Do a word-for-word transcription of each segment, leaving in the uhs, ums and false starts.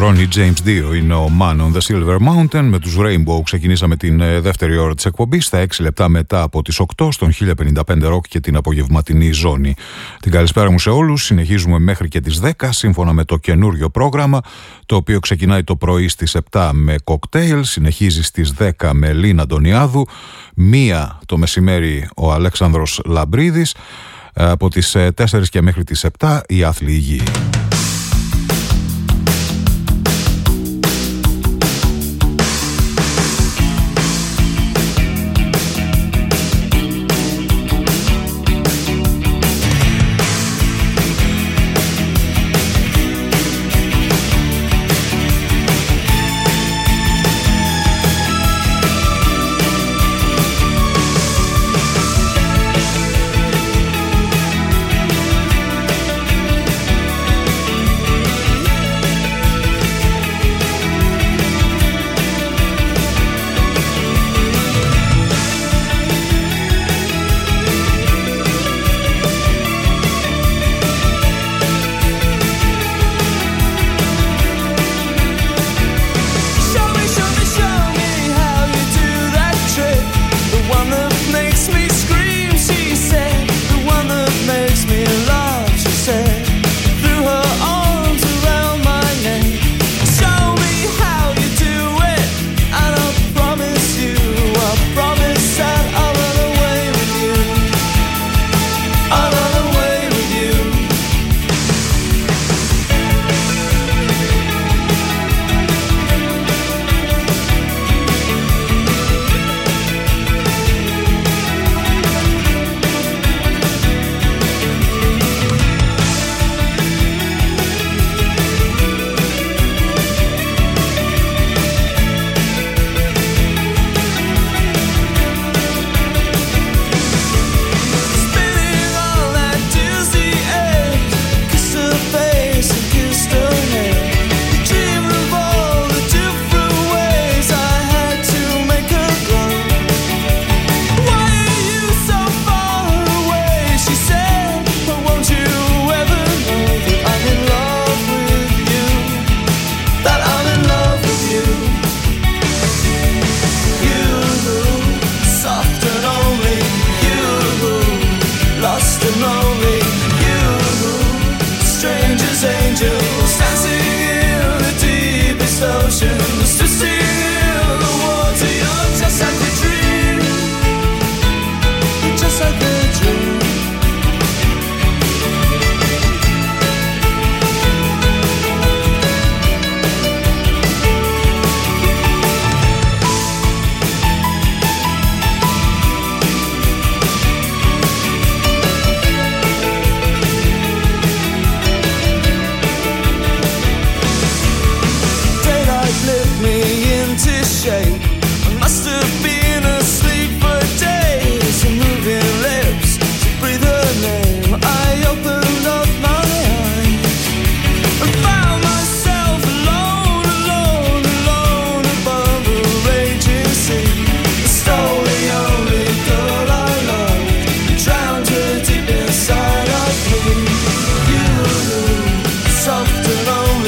Ronnie James δύο είναι ο Man on the Silver Mountain. Με τους Rainbow ξεκινήσαμε την δεύτερη ώρα της εκπομπής, στα έξι λεπτά μετά από τις οκτώ στον χίλια πενήντα πέντε Rock και την απογευματινή ζώνη. Την καλησπέρα μου σε όλους. Συνεχίζουμε μέχρι και τις δέκα σύμφωνα με το καινούριο πρόγραμμα, το οποίο ξεκινάει το πρωί στις επτά με κοκτέιλ, συνεχίζει στις δέκα με Λίνα Αντωνιάδου, μία το μεσημέρι ο Αλέξανδρος Λαμπρίδης, από τις τέσσερις και μέχρι τις επτά η Άθλη Υγιή.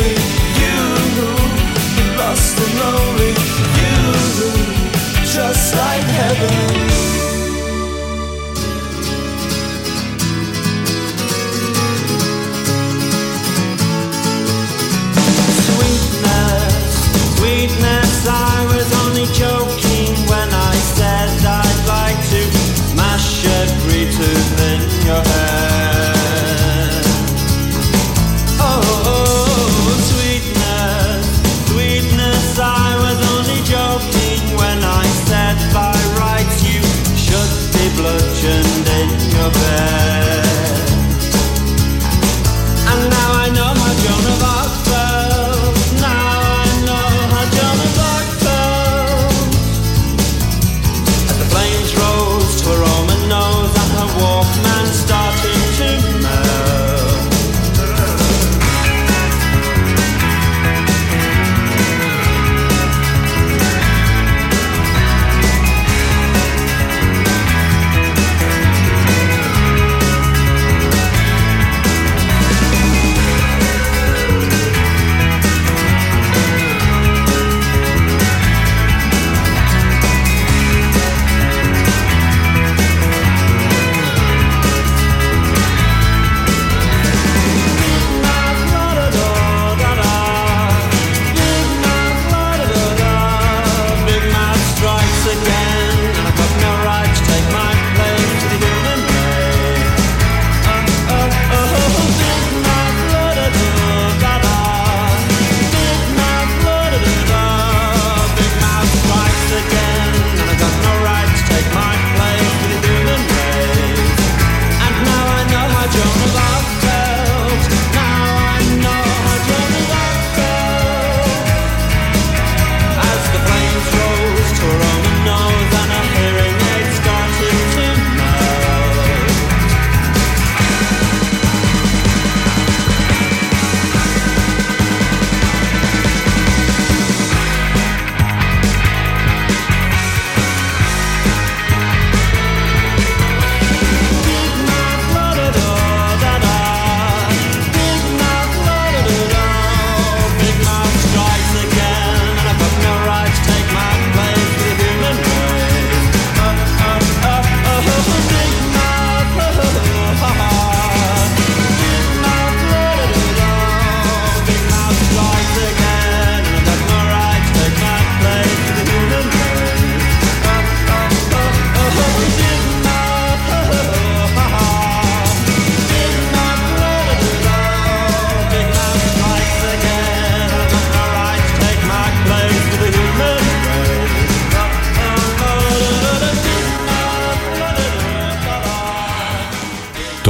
Just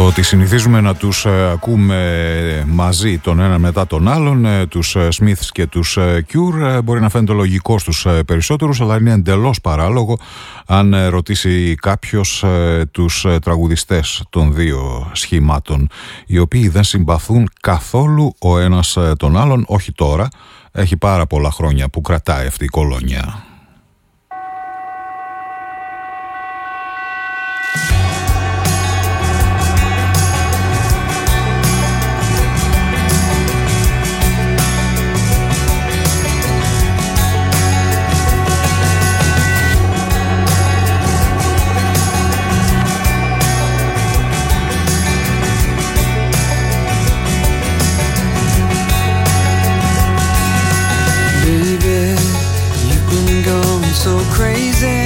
Το ότι συνηθίζουμε να τους ε, ακούμε μαζί τον ένα μετά τον άλλον, ε, τους ε, Smiths και τους ε, Cure, ε, μπορεί να φαίνεται λογικό στους ε, περισσότερους, αλλά είναι εντελώς παράλογο αν ε, ρωτήσει κάποιος ε, τους ε, τραγουδιστές των δύο σχημάτων, οι οποίοι δεν συμπαθούν καθόλου ο ένας ε, τον άλλον, όχι τώρα, έχει πάρα πολλά χρόνια που κρατάει αυτή η κολόνια. So crazy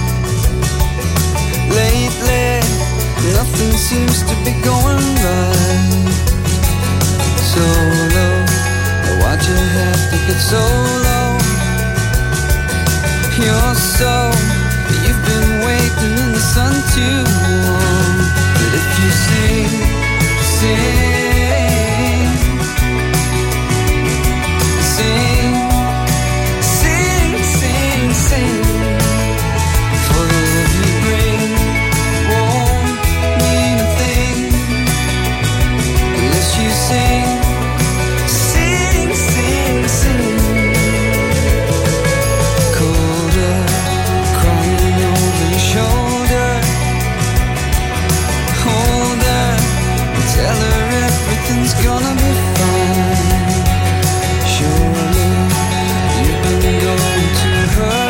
lately, nothing seems to be going right. So low, why'd you have to get so low? You're so, you've been waiting in the sun too long. But if you sing, sing, sing, sing, for the love you bring won't mean a thing unless you sing, sing, sing, sing. Colder, crying over your shoulder, hold her, tell her everything's gonna be fine. Surely you've been going too hard.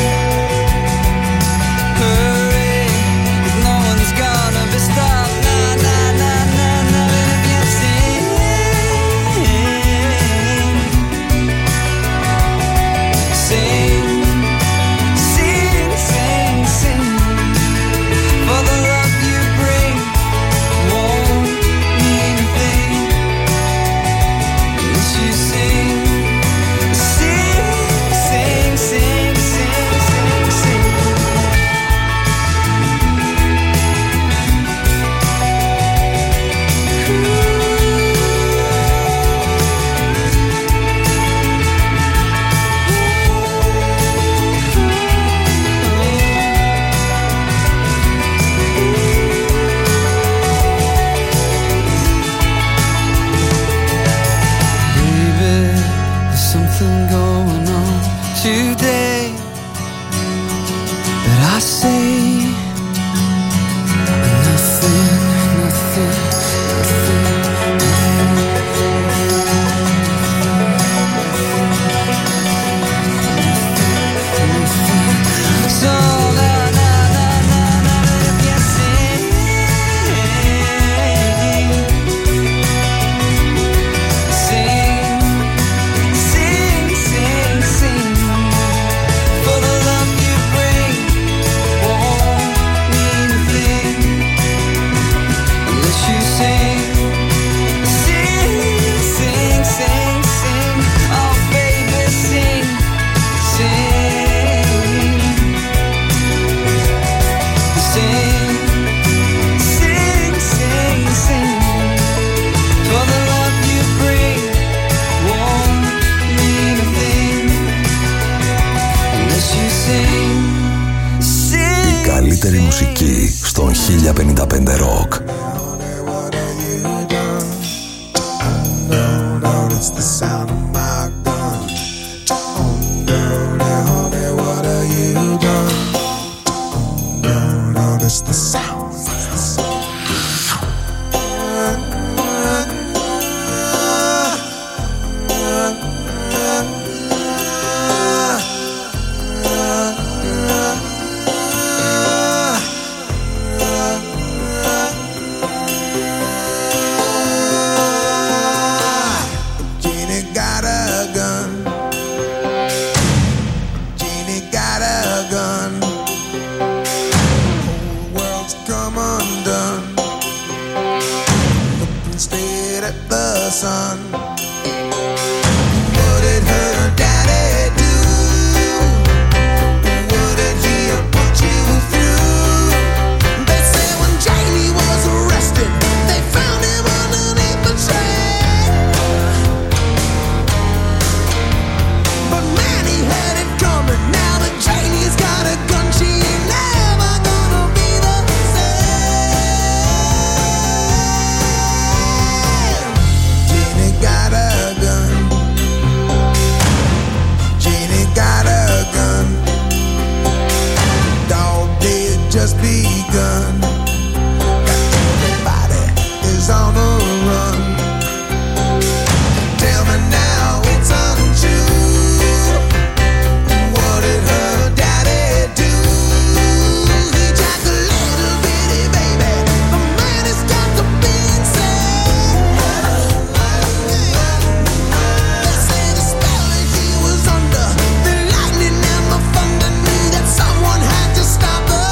Μουσική στον χίλια πενήντα πέντε Rock. They say when Jamie was arrested, just begun. Everybody is on the run. Tell me now it's untrue. What did her daddy do? He jacked a little bitty baby. The man has got to be insane. They say the spell that he was under, the lightning and the thunder knew that someone had to stop the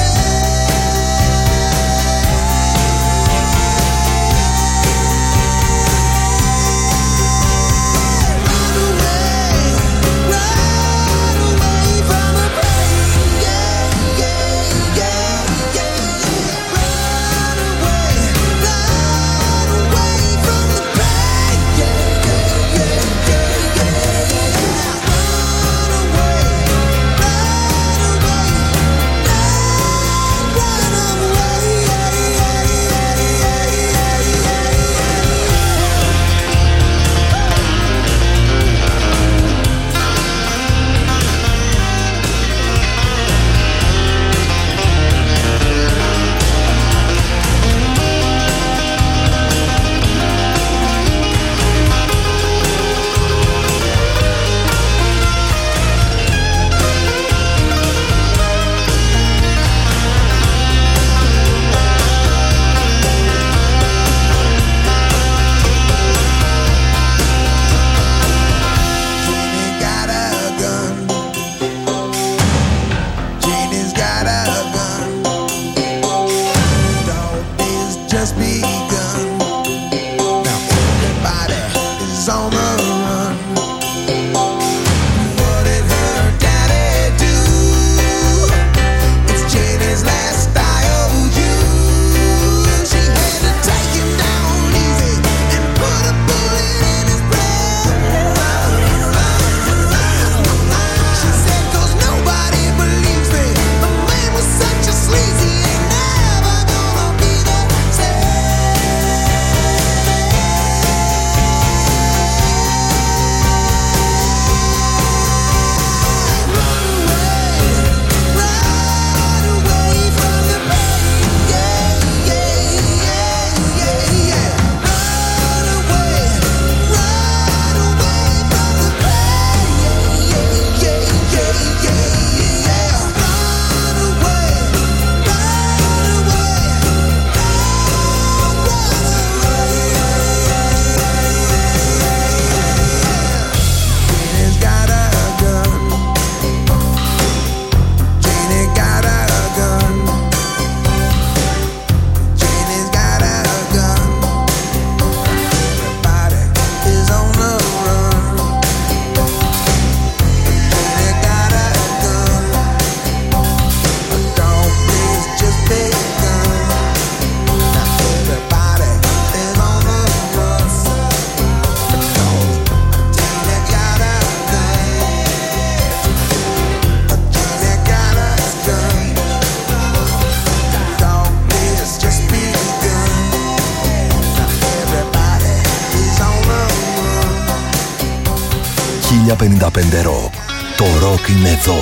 χίλια πενήντα πέντε Rock. Το ροκ είναι εδώ.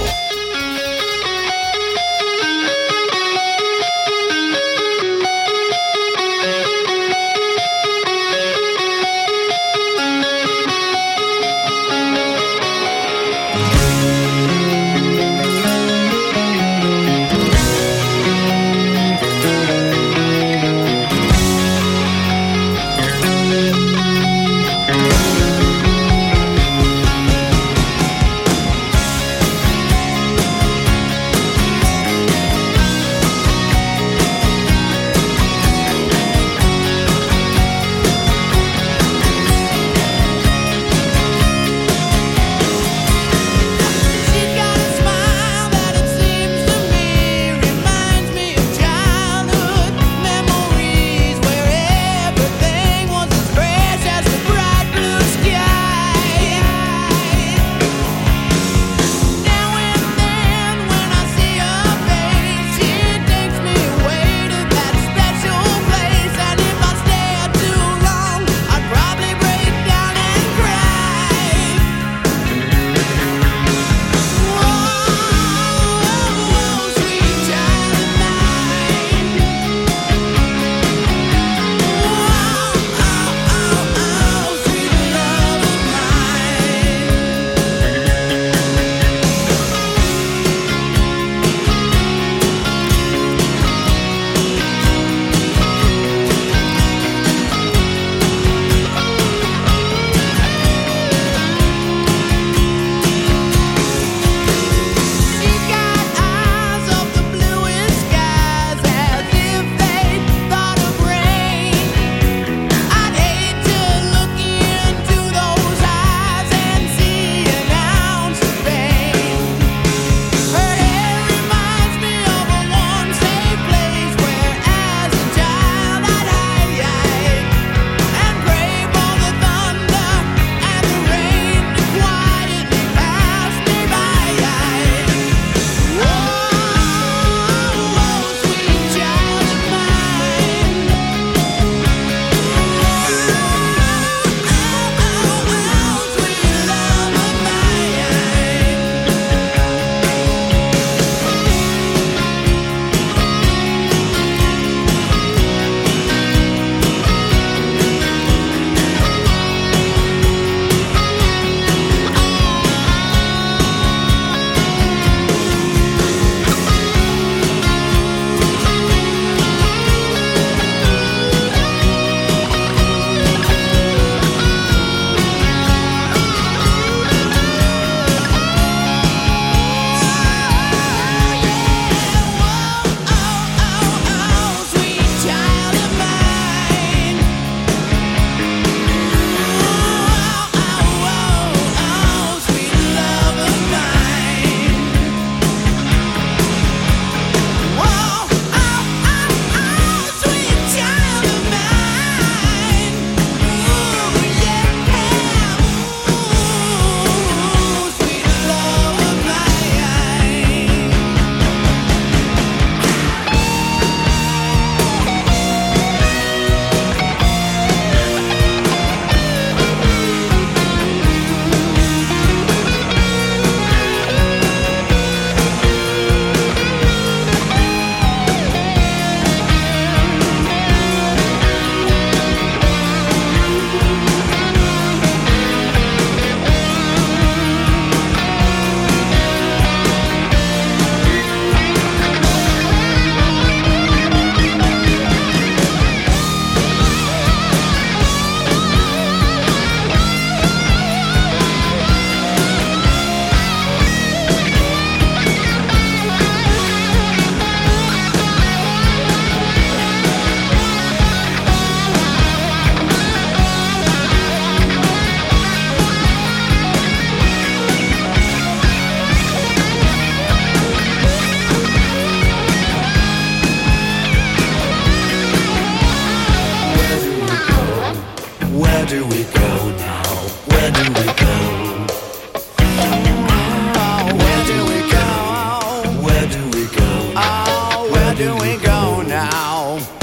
do we go now?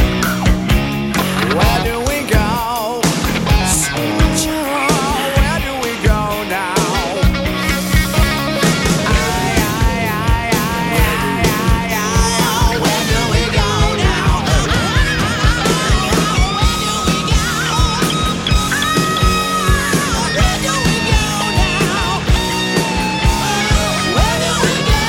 Where do we go? Sweet child, where do we go now? I, I, I, I, I, I, I, where do we go now? Where do we go? Where do we go now? Where do we go?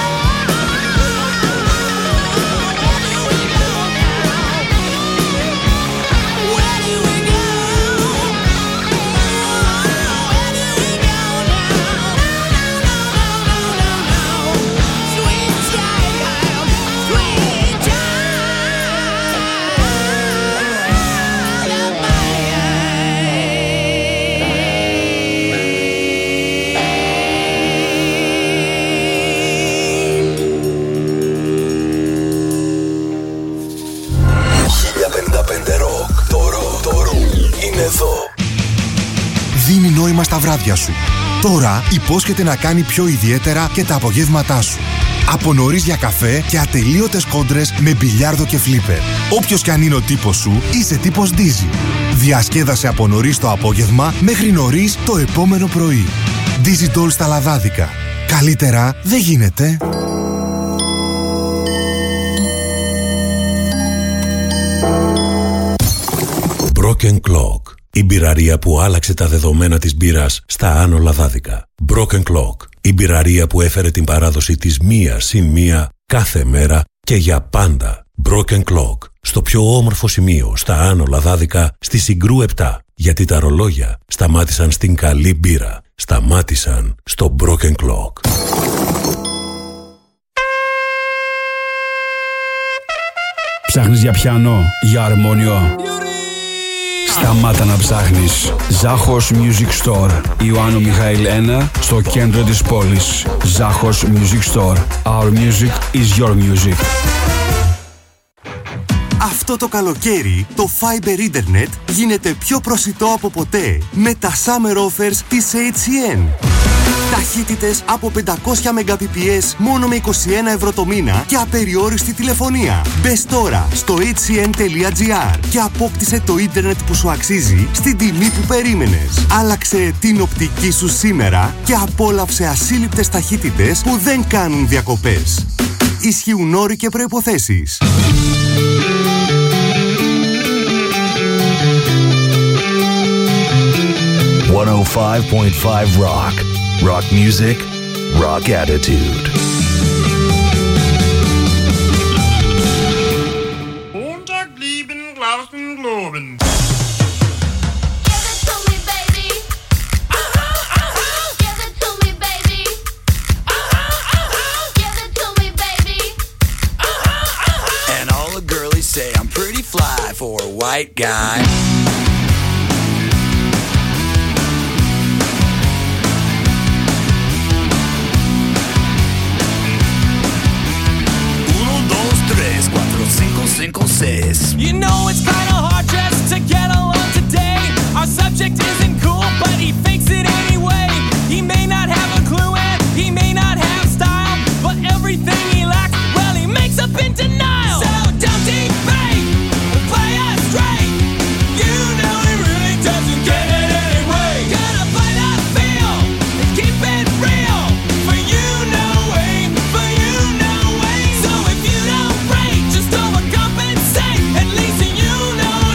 Δίνει νόημα στα βράδια σου. Τώρα υπόσχεται να κάνει πιο ιδιαίτερα και τα απογεύματά σου. Από νωρίς για καφέ και ατελείωτες κόντρες με μπιλιάρδο και φλίπερ. Όποιος κι αν είναι ο τύπος σου, είσαι τύπος Dizzy. Διασκέδασε από νωρίς το απόγευμα μέχρι νωρίς το επόμενο πρωί. Dizzy Doll στα λαδάδικα. Καλύτερα δεν γίνεται. Broken Clock. Η μπειραρία που άλλαξε τα δεδομένα της μπύρας στα Άνω Λαδάδικα. Broken Clock. Η μπειραρία που έφερε την παράδοση της μία συν μία κάθε μέρα και για πάντα. Broken Clock. Στο πιο όμορφο σημείο στα Άνω Λαδάδικα στη Συγκρού επτά. Γιατί τα ρολόγια σταμάτησαν στην καλή μπύρα. Σταμάτησαν στο Broken Clock. Ψάχνεις για πιάνο, για αρμόνιο? Σταμάτα να ψάχνεις. Ζάχος Music Store. Ιωάννου Μιχαήλ ένα, στο κέντρο της πόλης. Ζάχος Music Store. Our music is your music. Αυτό το καλοκαίρι το Fiber Internet γίνεται πιο προσιτό από ποτέ με τα Summer Offers της έιτς σι εν. Ταχύτητες από πεντακόσια μεγαμπιτ μόνο με είκοσι ένα ευρώ το μήνα και απεριόριστη τηλεφωνία. Μπες τώρα στο έιτς σι εν τελεία τζι άρ και απόκτησε το ίντερνετ που σου αξίζει στην τιμή που περίμενες. Άλλαξε την οπτική σου σήμερα και απόλαυσε ασύλληπτες ταχύτητες που δεν κάνουν διακοπές. Ισχύουν όροι και προϋποθέσεις. εκατόν πέντε κόμμα πέντε Rock. Rock music, rock attitude. Unterglieben, Glauben, Globen. And all the girlies say I'm pretty fly for a white guy. You know it's kinda hard just to get along today. Our subject isn't cool, but he fakes it anyway. He may not have a clue and he may not have style, but everything he lacks, well, he makes up in denial. So don't debate, play us straight. You know he really doesn't get it anyway. Gotta play that field and keep it real. For you, no way, for you, no way. So if you don't break, just overcompensate. At least you know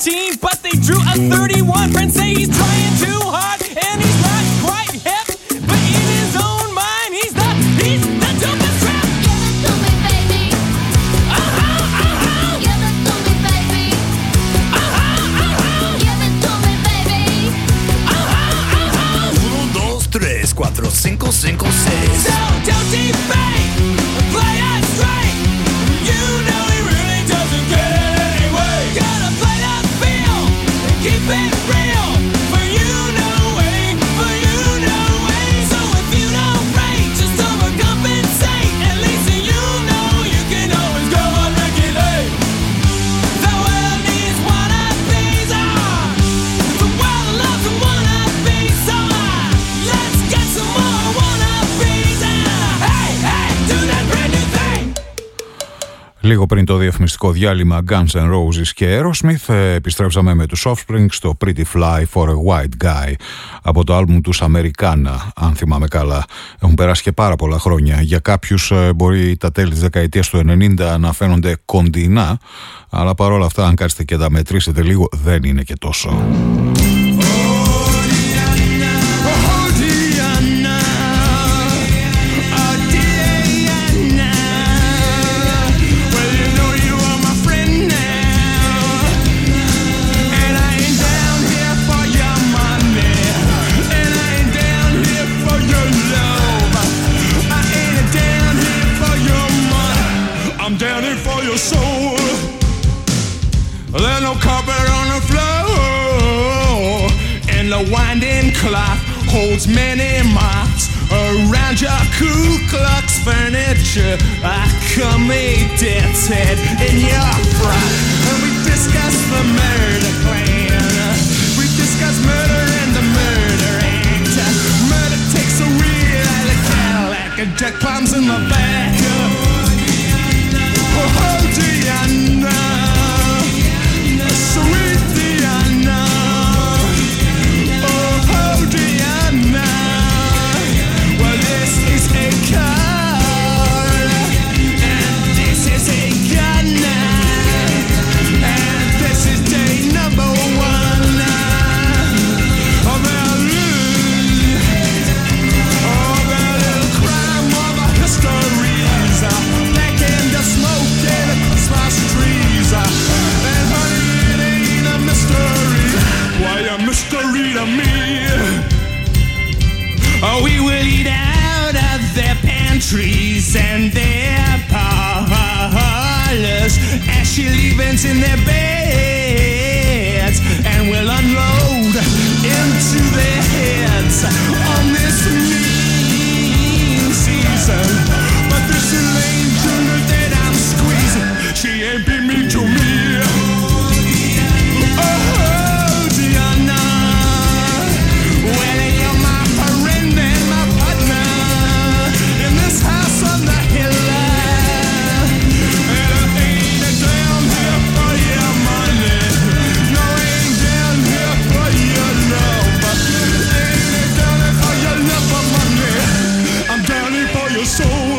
seventeen, but they drew a thirty-one. Friends say he's trying too hard, and he's not quite hip. But in his own mind, he's the, he's the dopest rap. Give it to me, baby. Uh-huh, uh-huh. Give it to me, baby. Uh-huh, uh-huh. Give it to me, baby. Uh-huh, uh-huh. Uno, dos, tres, cuatro, cinco, cinco, seis. So don't debate, play it straight. You know he really doesn't get it anyway. Gotta play that field and keep it real. For you no way, for you no way. So if you don't rate, just overcompensate. At least you know you can always go on regulate. The world needs wannabes, ah. The world loves a wannabe, so ah. Let's get some more wannabes, ah. Hey, hey, do that brand new thing. Λίγο πριν το διαφημιστικό διάλειμμα Guns N' Roses και Aerosmith, επιστρέψαμε με τους Offspring στο Pretty Fly for a White Guy από το άλμπουμ τους Americana, αν θυμάμαι καλά. Έχουν περάσει και πάρα πολλά χρόνια. Για κάποιους μπορεί τα τέλη της δεκαετίας του ενενήντα να φαίνονται κοντινά, αλλά παρόλα αυτά αν κάτσετε και τα μετρήσετε λίγο δεν είναι και τόσο. I'm down here for your soul. There's no carpet on the floor, and the winding clock holds many marks around your Ku Klux furniture. I come a death's head in your frock, and we discuss the murder plan. We discuss murder and the murder act. Murder takes a wheel out of Cadillac, and Jack climbs in the back. Oh, Diana, sweet Diana. Oh, Diana. Well, this is a car, and this is a gun, and this is day number one. Oh, Berlin. Oh, Berlin, crime of our histories. Black and the smoke and the Christmas trees. And honey, it ain't a mystery. Why a mystery to me? Oh, we will eat out of their pantries and their parlors as she leavings in their beds, and we'll unload into their heads on this mean season. But this Elaine Junior that I'm squeezing, she ain't been mean to me. Oh, Diana. Well, you're my friend and my partner in this house on the hill. And I ain't down here for your money. No, I ain't down here for your love. Ain't down here for your love for money. I'm down here for your soul.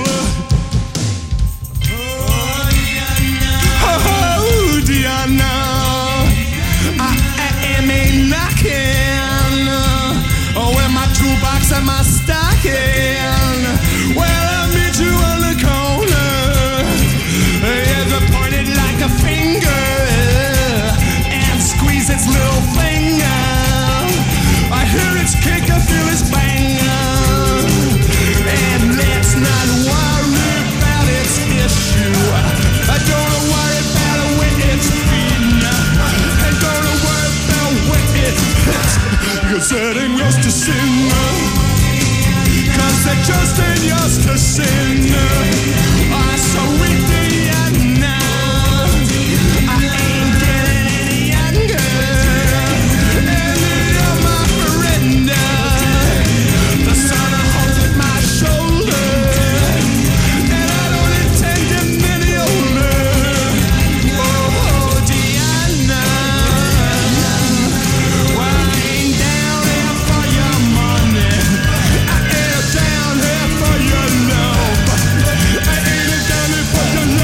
Oh, Diana, I am a knocking. Oh, with my toolbox and my stocking. Well, I'll meet you on the corner. It's pointed like a finger and squeeze its little finger. I hear its kick, I feel its bang. And let's not worry about its issue. I don't worry about when it's feeding. And don't worry about when it hits. Cause it ain't yours to sin. Cause it just ain't yours to sin. I'm so weak, Diana. I ain't getting any younger. And you're my friend. The sun holds at my shoulder. And I don't intend getting any older. Oh, Diana. Well, I ain't down here for your money. I ain't down here for your love. I ain't down here for your love.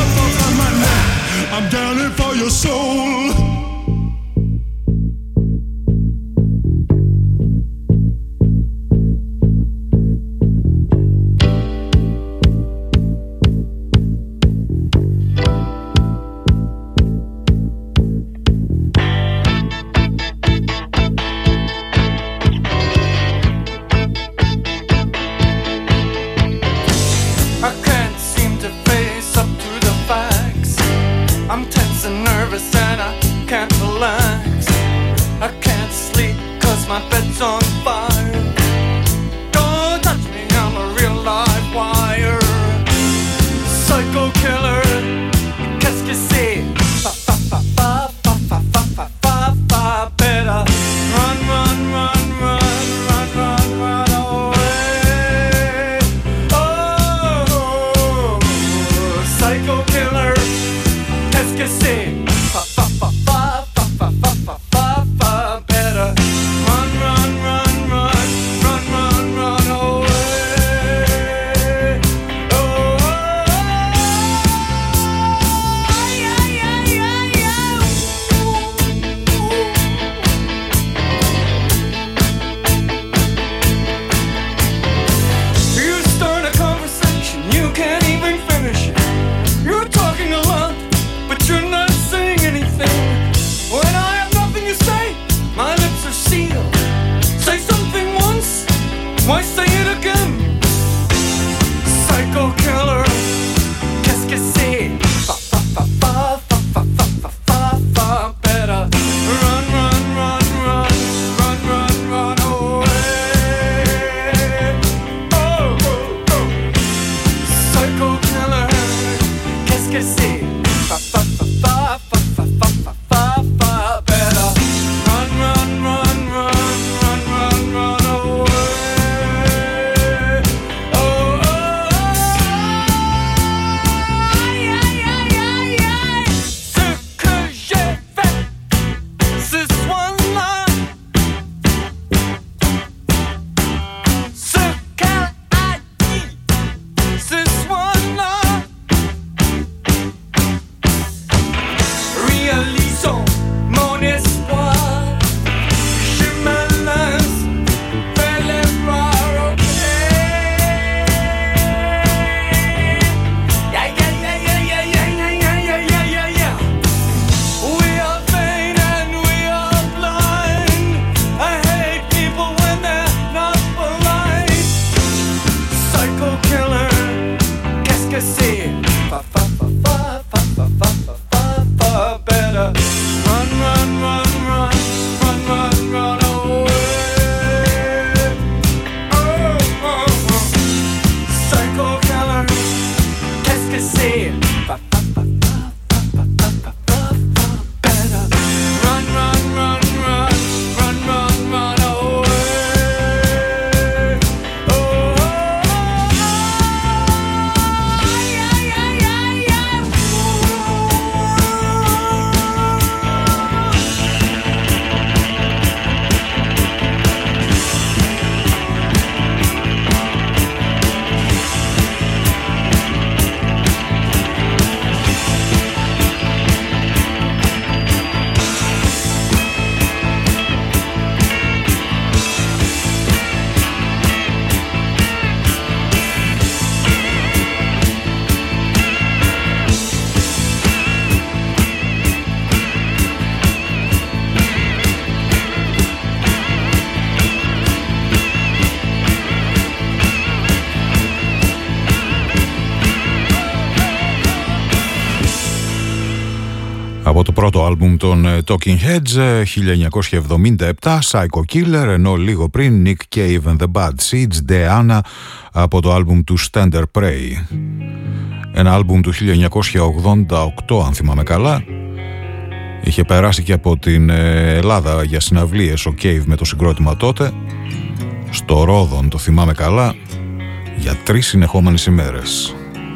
πρώτο άλμπουμ των Talking Heads, χίλια εννιακόσια εβδομήντα επτά, Psycho Killer, ενώ λίγο πριν Nick Cave and the Bad Seeds, Deanna, από το άλμπουμ του Stand Prey. Ένα άλμπουμ του χίλια εννιακόσια ογδόντα οκτώ, αν θυμάμαι καλά. Είχε περάσει και από την Ελλάδα για συναυλίες ο Cave με το συγκρότημα τότε. Στο Ρόδον, το θυμάμαι καλά, για τρεις συνεχόμενες ημέρες.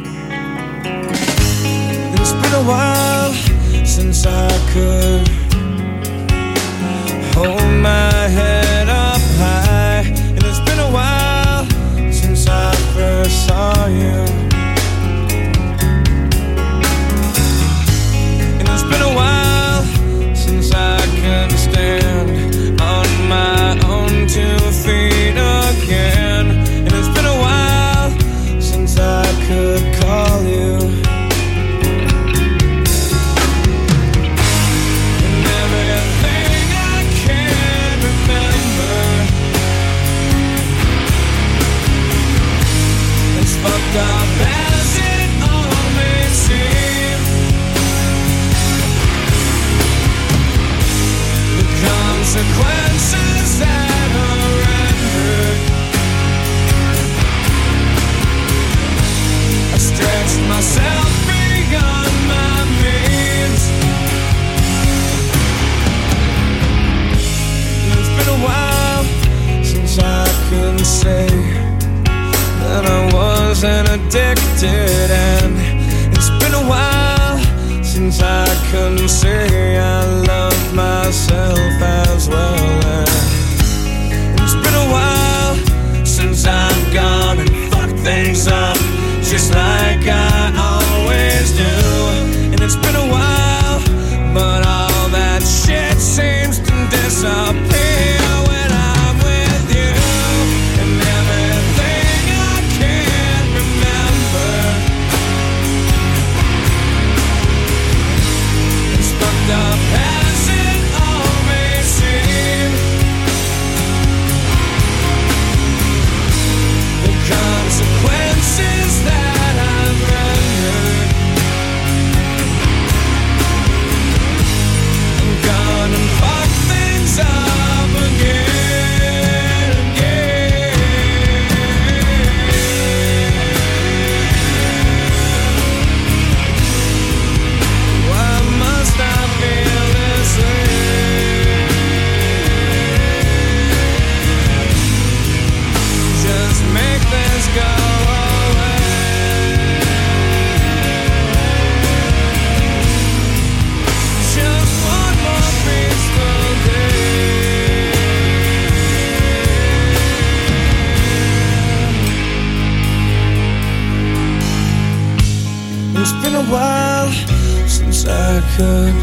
It's been a while since I could hold my head up high, and it's been a while since I first saw you, and it's been a while since I can stand on my own two feet again, and it's been a while since I could call you. Fucked up as it all may seem, the consequences that are rendered, I stretched myself beyond my means, and it's been a while since I can say that I wasn't addicted, and it's been a while since I couldn't say I love myself as well, and it's been a while since I've gone and fucked things up just like I always do, and it's been a while, but all that shit seems to disappear when I'm with you, and everything up as it all may seem, the consequences that I've rendered, I'm gonna fuck things up again, again. Why must I feel this way? Just make this go away. Just one more peaceful day. It's been a while since I could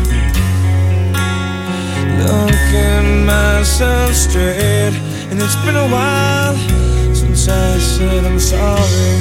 look in myself straight, and it's been a while since I said I'm sorry,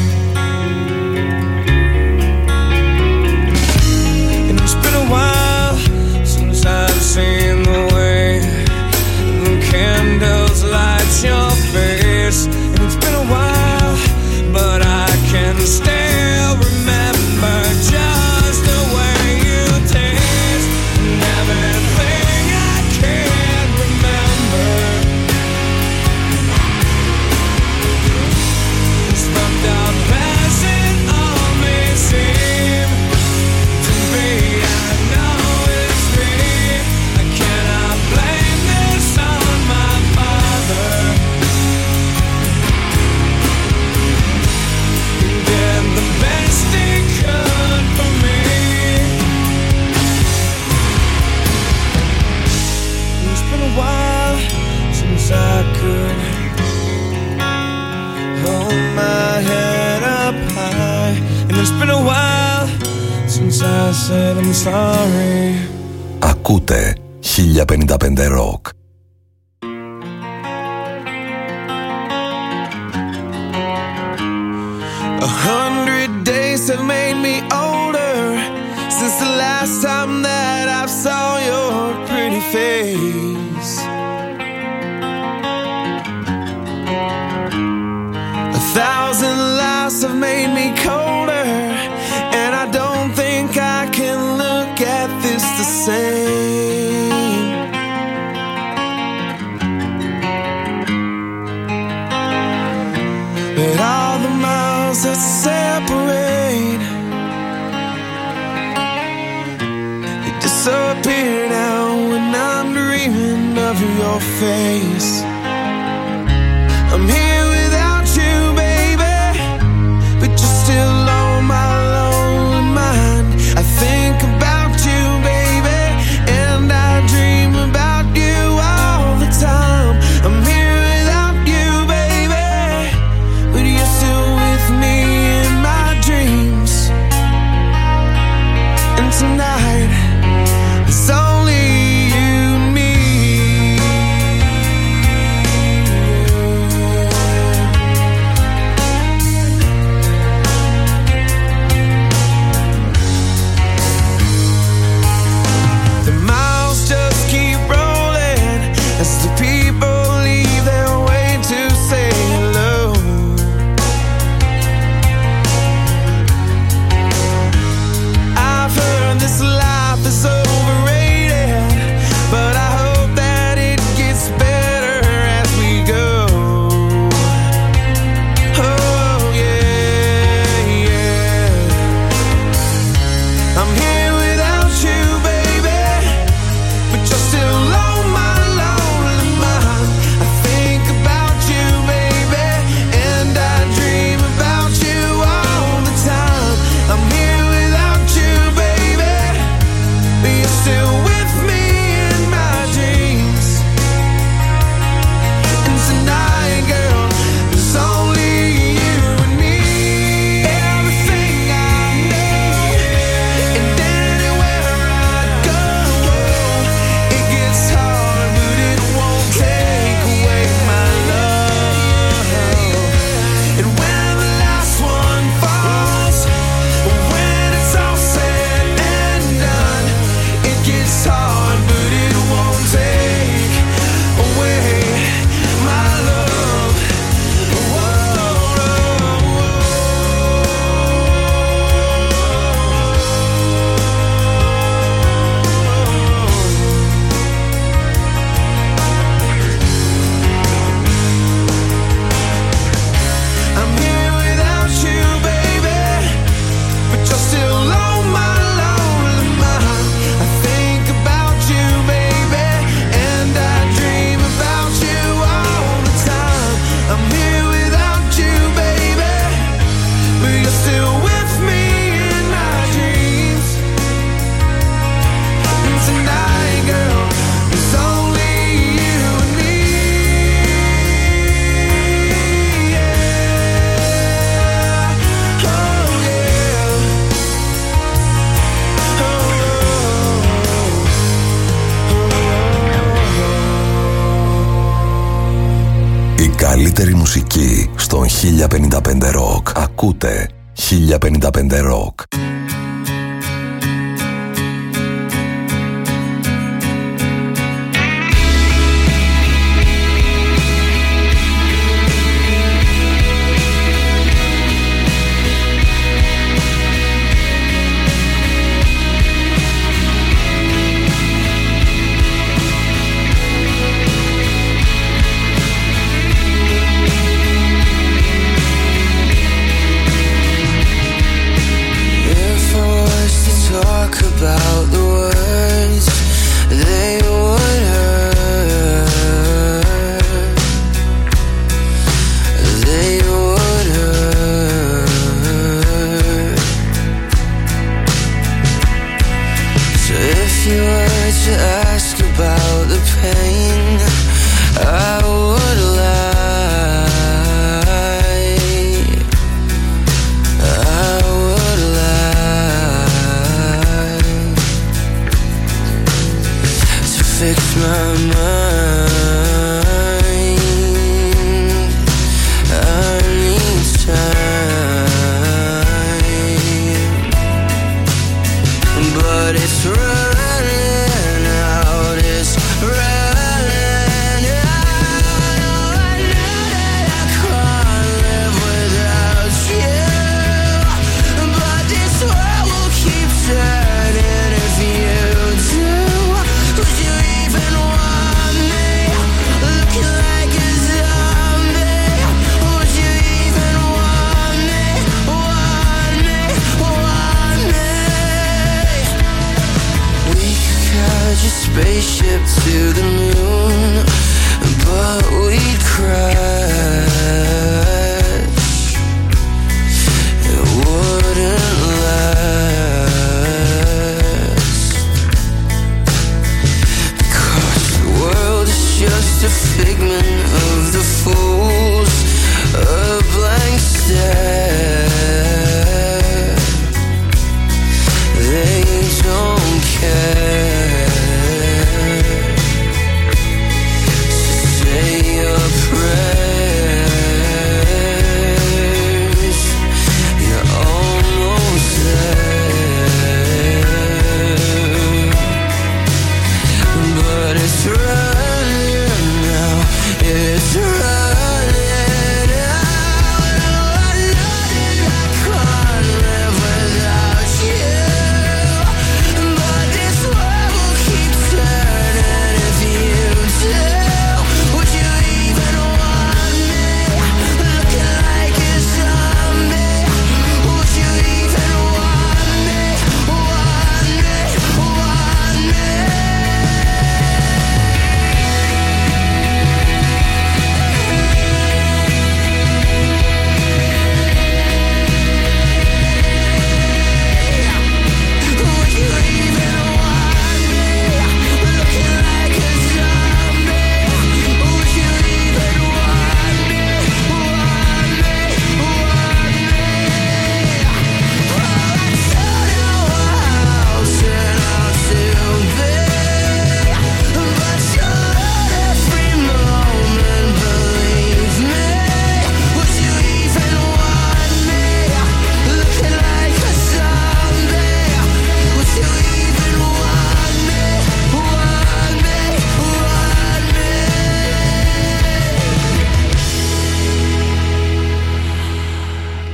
and it's been a while since I've seen the way the candles light your face, and it's been a while, but I can still remember just the way you taste, and everything I can't remember is fucked up as it all may seem to be. I know it's me, I cannot blame this on my father. He did the best he could for me. It's been a while since I could hold my head up high, and it's been a while since I said I'm sorry. Ακούτε χίλια πενήντα πέντε Rock. A hundred days have made me older since the last time that I saw your pretty face. A thousand lies have made me colder, and I don't think I can look at this the same. But all the miles that separate, you disappear now when I'm dreaming of your face. I'm here without you, baby, but you're still on my lonely mind. I think about you, baby, and I dream about you all the time. I'm here without you, baby, but you're still with me in my dreams. And tonight, it's only you and me. The miles just keep rolling as the people leave their way to say hello. I've heard this life is overrated, but I hope that it gets better as we go. Oh yeah, yeah. I'm here without you, baby, but you're still on my lonely mind. I think about you, baby, and I dream about you all the time. I'm here without you, baby, but you're still with me in my dreams. And tonight, girl, it's only you and me. Everything I know, and anywhere I go, it gets hard, but it won't take away my love. And when the last one falls, when it's all said and done, it gets hard, but it won't take away my love. I'm here without you, baby, but you're still on my lonely mind. I think about you, baby, and I dream about you all the time. I'm here without you, baby, but you're still with me in my dreams. And tonight, girl, it's only you and me. Yeah. Oh yeah. Η καλύτερη μουσική στον χίλια πενήντα πέντε Rock. Ακούτε χίλια πενήντα πέντε Rock. If I was to talk about the words, they would hurt. They would hurt. So if you were to ask about the pain, I would lie. I would lie to fix my mind. I need time, but it's running out. It's running out. I know that I can't live without you, but this world will keep turning if you do. Would you even want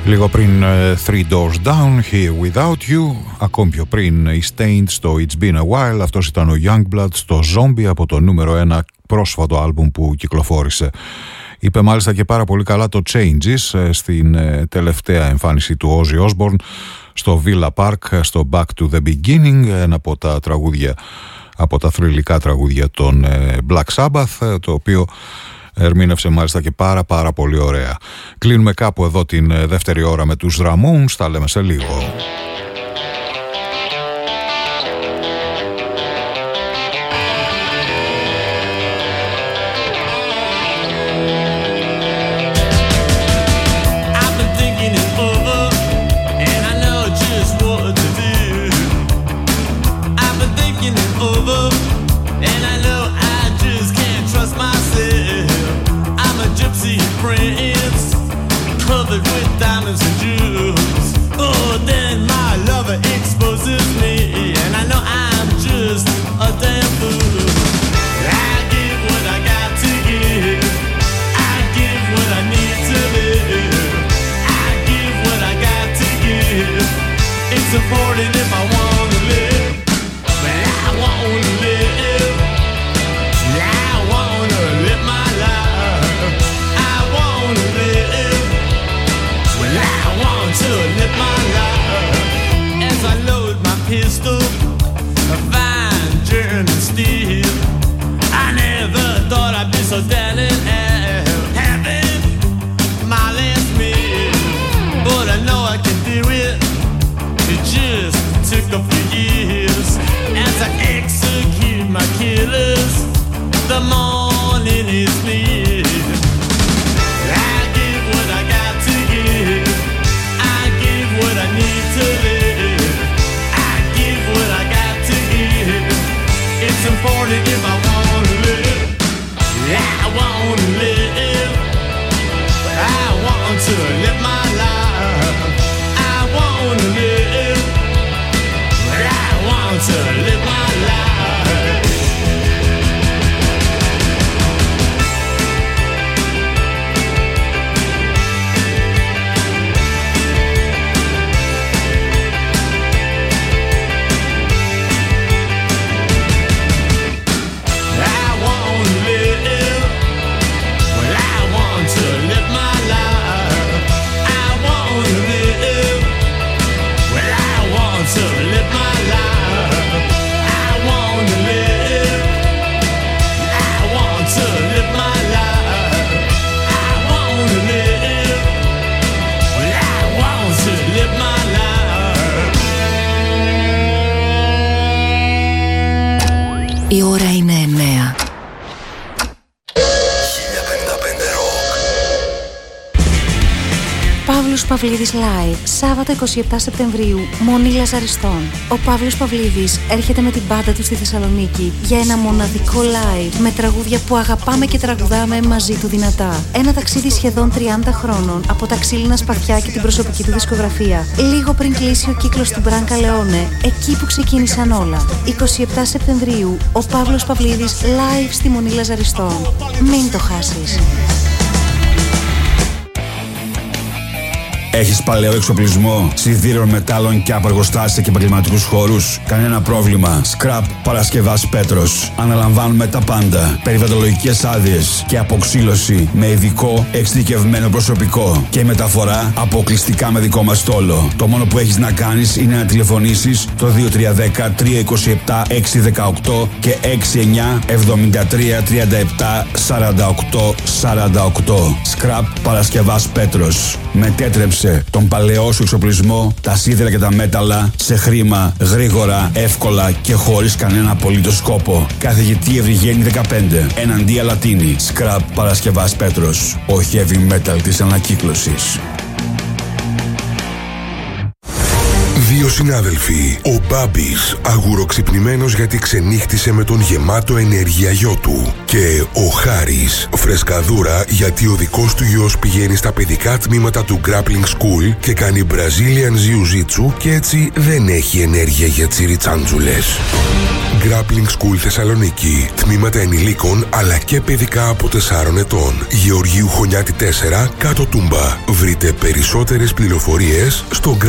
Λίγο πριν uh, Three Doors Down, Here Without You. Ακόμη πιο πριν η Stained στο It's Been A While. Αυτός ήταν ο Youngblood στο Zombie από το νούμερο ένα πρόσφατο άλμπουμ που κυκλοφόρησε. Είπε μάλιστα και πάρα πολύ καλά το Changes uh, στην uh, τελευταία εμφάνιση του Ozzy Osbourne στο Villa Park, στο Back to the Beginning, ένα από τα τραγούδια, από τα θρυλικά τραγούδια των uh, Black Sabbath, το οποίο ερμήνευσε μάλιστα και πάρα πάρα πολύ ωραία. Κλείνουμε κάπου εδώ την δεύτερη ώρα με τους Ramones. Τα λέμε σε λίγο. Η ώρα είναι εννέα. Παύλος Παυλίδης Live, Σάββατο εικοστή εβδόμη Σεπτεμβρίου, Μονή Λαζαριστών. Ο Παύλος Παυλίδης έρχεται με την μπάντα του στη Θεσσαλονίκη για ένα μοναδικό live με τραγούδια που αγαπάμε και τραγουδάμε μαζί του δυνατά. Ένα ταξίδι σχεδόν τριάντα χρόνων από τα ξύλινα σπαθιά και την προσωπική του δισκογραφία. Λίγο πριν κλείσει ο κύκλος του Μπράνκα Λεόνε, εκεί που ξεκίνησαν όλα. εικοστή εβδόμη Σεπτεμβρίου, ο Παύλος Παυλίδης Live στη Μονή Λαζαριστών. Μην το χάσεις. Έχεις παλαιό εξοπλισμό, σιδήρων, μετάλλων και απεργοστάσια και επαγγελματικούς χώρους? Κανένα πρόβλημα. Scrap Παρασκευάς Πέτρος. Αναλαμβάνουμε τα πάντα. Περιβαλλοντολογικές άδειες και αποξύλωση με ειδικό εξειδικευμένο προσωπικό. Και η μεταφορά αποκλειστικά με δικό μας στόλο. Το μόνο που έχεις να κάνεις είναι να τηλεφωνήσεις το δύο τρία ένα μηδέν τρία δύο επτά έξι ένα οκτώ και έξι εννιά εβδομήντα τρία τριάντα επτά σαράντα οκτώ σαράντα οκτώ. Scrap Παρασκευάς Πέτρος. Μετέτρεψε τον παλαιό σου εξοπλισμό, τα σίδερα και τα μέταλλα σε χρήμα, γρήγορα, εύκολα και χωρίς κανένα απολύτως σκόπο. Καθηγητή Ευρυγένη δεκαπέντε, εναντία Λατίνη. Scrap Παρασκευάς Πέτρος. Ο heavy metal της ανακύκλωσης. δύο συνάδελφοι, ο Μπάμπης, αγουροξυπνημένος γιατί ξενύχτησε με τον γεμάτο ενέργεια γιο του. Και ο Χάρης, φρεσκαδούρα γιατί ο δικός του γιος πηγαίνει στα παιδικά τμήματα του Grappling School και κάνει Brazilian Jiu-Jitsu και έτσι δεν έχει ενέργεια για τσιριτσάντζουλες. Grappling School Θεσσαλονίκη. Τμήματα ενηλίκων αλλά και παιδικά από τεσσάρων ετών. Γεωργίου Χωνιάτη τέσσερα, κάτω Τούμπα. Βρείτε περισσότερες πληροφορίες στο